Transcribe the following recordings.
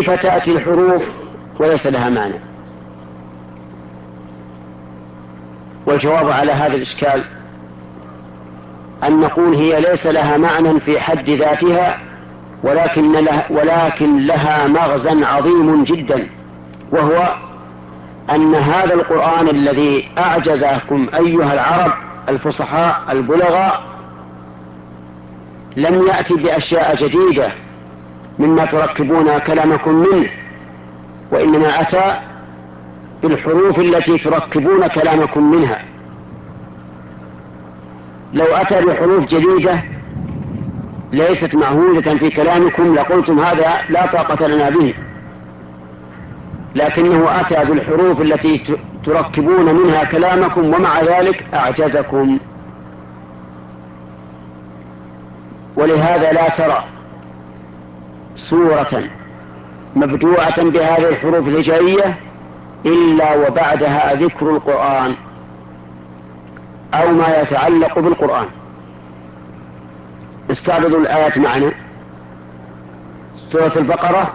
كيف تأتي الحروف وليس لها معنى؟ والجواب على هذا الإشكال أن نقول هي ليس لها معنى في حد ذاتها، ولكن لها مغزى عظيم جدا، وهو أن هذا القرآن الذي أعجزكم أيها العرب الفصحاء البلغاء لم يأتي بأشياء جديدة مما تركبون كلامكم منه، وإنما أتى بالحروف التي تركبون كلامكم منها. لو أتى بحروف جديدة ليست معهودة في كلامكم لقلتم هذا لا طاقة لنا به، لكنه أتى بالحروف التي تركبون منها كلامكم ومع ذلك أعجزكم. ولهذا لا ترى سورة مبدوءة بهذه الحروف الهجائية إلا وبعدها ذكر القرآن أو ما يتعلق بالقرآن. استعرضوا الآيات معنا. سورة البقرة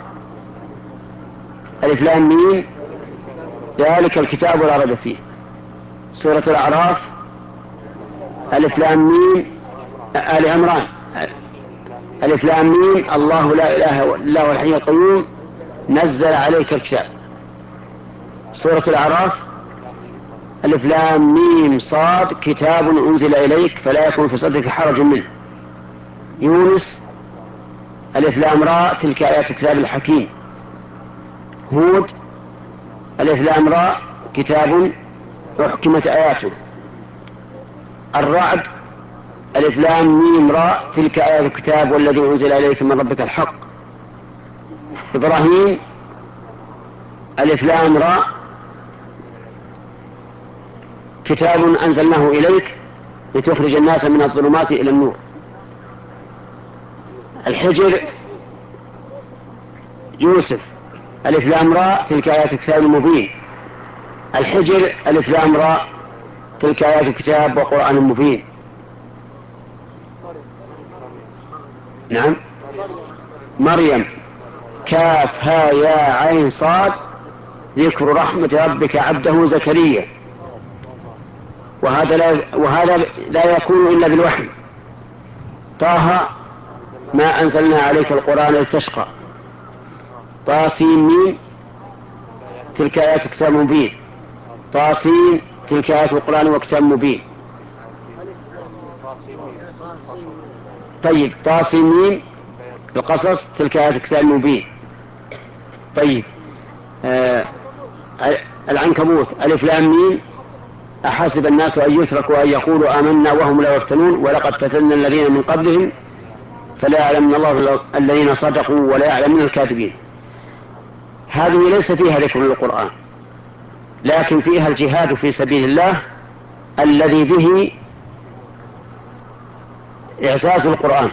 ألف لام ميم ذلك الكتاب لا ريب فيه. سورة الأعراف ألف لام ميم آل عمران ألف لام ميم الله لا إله إلا هو الحي القيوم نزل عليك الكتاب. سورة الأعراف ألف لام ميم صاد كتاب أنزل إليك فلا يكون في صدرك حرج منه. يونس ألف لام راء تلك آيات الكتاب الحكيم. هود ألف لام راء كتاب أحكمت آياته. الرعد ألف لام ميم راء تلك آيات الكتاب والذي أنزل إليك من ربك الحق. إبراهيم ألف لام راء كتاب أنزلناه إليك لتخرج الناس من الظلمات إلى النور. الحجر يوسف ألف لام راء تلك آيات الكتاب المبين. الحجر ألف لام راء تلك آيات الكتاب وقرآن مبين. نعم. مريم كاف ها يا عين صاد ذكر رحمة ربك عبده زكريا. وهذا لا يكون إلا بالوحي. طه ما أنزلنا عليك القرآن لتشقى. طاسين ميم تلك آيات الكتاب مبين. طاسين تلك آيات القرآن وكتاب مبين. طيب طاسين ميم القصص تلك آيات الكتاب مبين. طيب العنكبوت ألف لام ميم أحسب الناس أن يتركوا أن يقولوا آمنا وهم لا يفتنون ولقد فتنا الذين من قبلهم فلا يعلمن الله الذين صدقوا ولا يعلمن الكاذبين. هذه ليس فيها ذكر للقرآن، لكن فيها الجهاد في سبيل الله الذي به إعزاز القرآن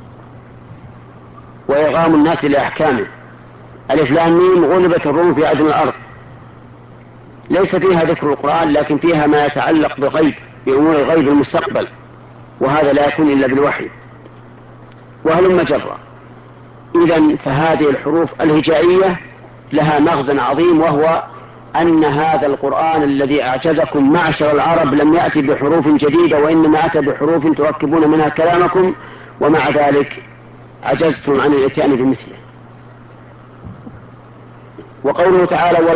وإرغام الناس لأحكامه. ألف لام ميم غلبت الروم في أدنى الأرض ليس فيها ذكر القرآن، لكن فيها ما يتعلق بالغيب بأمور الغيب المستقبل، وهذا لا يكون إلا بالوحي. وهلم جرا. إذن فهذه الحروف الهجائية لها مغزى عظيم، وهو أن هذا القرآن الذي أعجزكم معشر العرب لم يأتي بحروف جديدة، وإنما أتى بحروف تركبون منها كلامكم ومع ذلك عجزتم عن الإتيان بمثله. وقوله تعالى